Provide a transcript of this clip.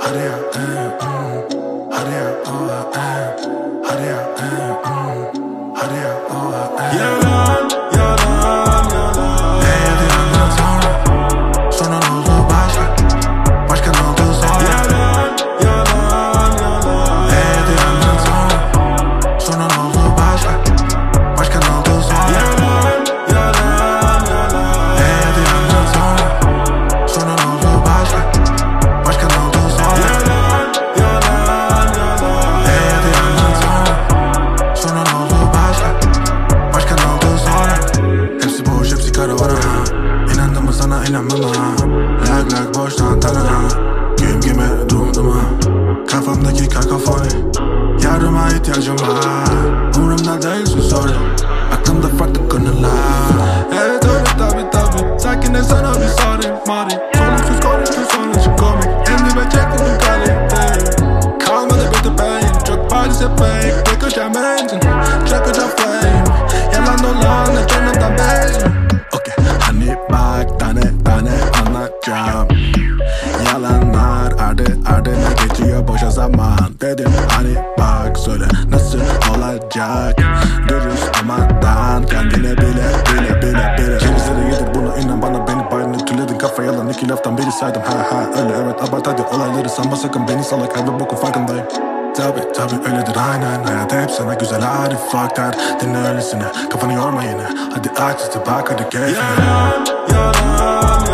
Hadi ya, hadi ya, hadi ya, hadi ya, yalan, yalan, yalan. Hadi yandan sonra ne oldu başka ne oldu sonra? Yalan, yalan, yalan. Hadi yandan sonra ne oldu başka ne oldu sonra? Yalan, yalan, yalan. Hadi yandan sonra ne oldu başka ne oldu sonra? Yalan, yalan, yalan. Hadi yandan sonra ne oldu başka ne oldu sonra? Hepsi boş, hepsi karavana. İnandım mı sana, inanmam ha. Lag lag boştan tanına. Güm güme dumduma. Kafamdaki kakafoni. Yardıma ihtiyacım var. Umurumda değilsin sorry. Aklımda farklı konular. Evet öyle tabi. Sakin sana bir sorry mari. Soluksuz konuştun sonucu komik. En dibe çektim kalite. Kalmadı bir beyin. Çok pahalı sepek. Bir köşem benzin. Çakacağım flame. Yalan dolan canımdan bezim. Okay. Hani bak tane anlatacağım. Yalanlar ardına geçiyor boşa zaman. Dedim hani bak söyle nasıl olacak. Dürüst olmadan kendine bile. Kerizleri yedir bunu, inan bana beni bayrını tüledin kafa yalan. İki laftan biri saydım ha öyle evet abart hadi olayları sanma sakın beni salak her bir bokun farkındayım. Tabi öyledir aynen. Hayat hep sana güzel hadi fuck that. Dinle öylesine kafanı yorma yine. Hadi aç işte bak hadi keyfine. Yalan, yalan, yalan.